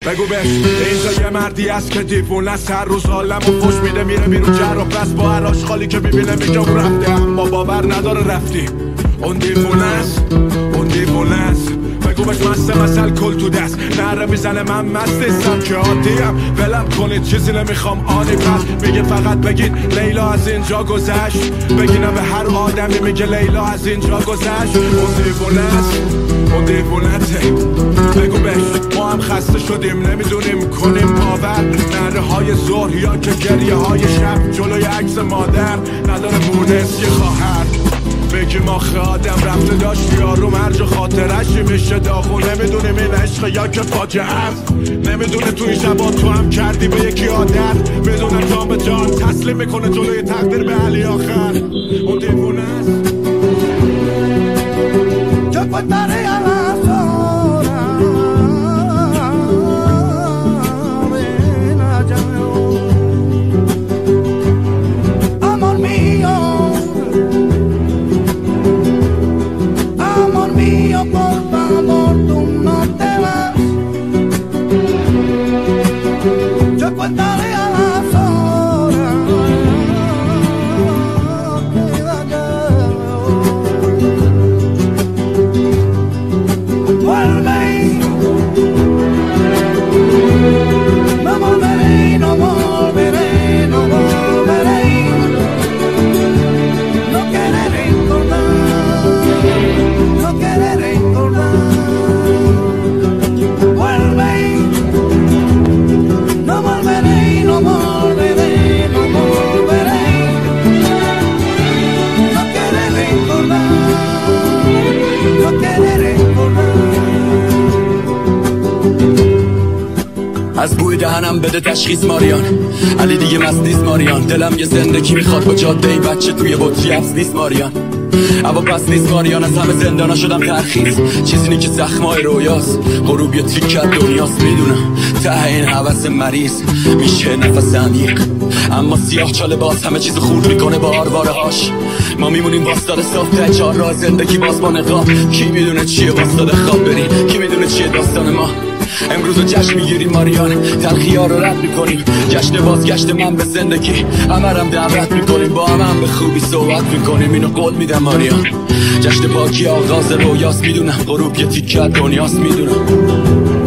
بگو بهش اینجا یه مردی هست که دیوونه است، هر روز عالمو فوش میده میره بیرون جر و پس با هر آشغالی که میبینه میگه اون رفته، اما باور نداره رفتی. اون دیوونه است، اون دیوونه است. بگو بهش مسته مثل کل تو دست نره میزنه من مستیستم که عادیم، ولم کنید چیزی نمیخوام آنی پس میگه فقط بگید لیلا از اینجا گذشت، بگینم به هر آدمی میگه لیلا از اینجا گذشت. اون دیوونه است، اون دیوونته. بگو بهش ما هم خسته شدیم نمیدونیم کنیم باور، نره های ظهر یا که گریه های شب جلوی عکس مادر نداره مونس یه خواهر. بگیم آخه آدم رفته داشت یارو مرج خاطرش میشه داغون، نمیدونیم این عشق یا که فاجعه است، نمیدونه تو این شبا تو هم کردی به یکی عادت، میدونه جان به جان تسلیم میکنه جلوی تقدیر به علی آخر. اون دیوونه است. از بوی دهنم بده تشخیص ماریان، علی دیگه مست نیست ماریان، دلم یه زندگی میخواد با جاده این بچه توی بطری حبس نیست ماریان، اما پس نیست ماریان، از همه زندانا شدم ترخیص، چیزی نی که زخمای رویاست، غروب یه تیکت دنیاست، میدونم ته این حوث مریض میشه نفس عمیق، اما سیاه چاله باز همه چیز خورد میکنه با آرواره هاش، ما میمونیم باستاد صاف چهار راه زندگی باز با نقاب، کی میدونه چیه باستاد خواب بریم، کی میدونه چیه داستان ما، امروز رو جشن میگیریم ماریان، تلخی ها رو رد میکنیم، جشن بازگشت من به زندگی، همرم دعوت میکنیم، با هم به خوبی صحبت میکنیم، اینو قول میدم ماریان، جشن پاکی آغاز رویاست، میدونم غروب یه تیکه دنیاست، میدونم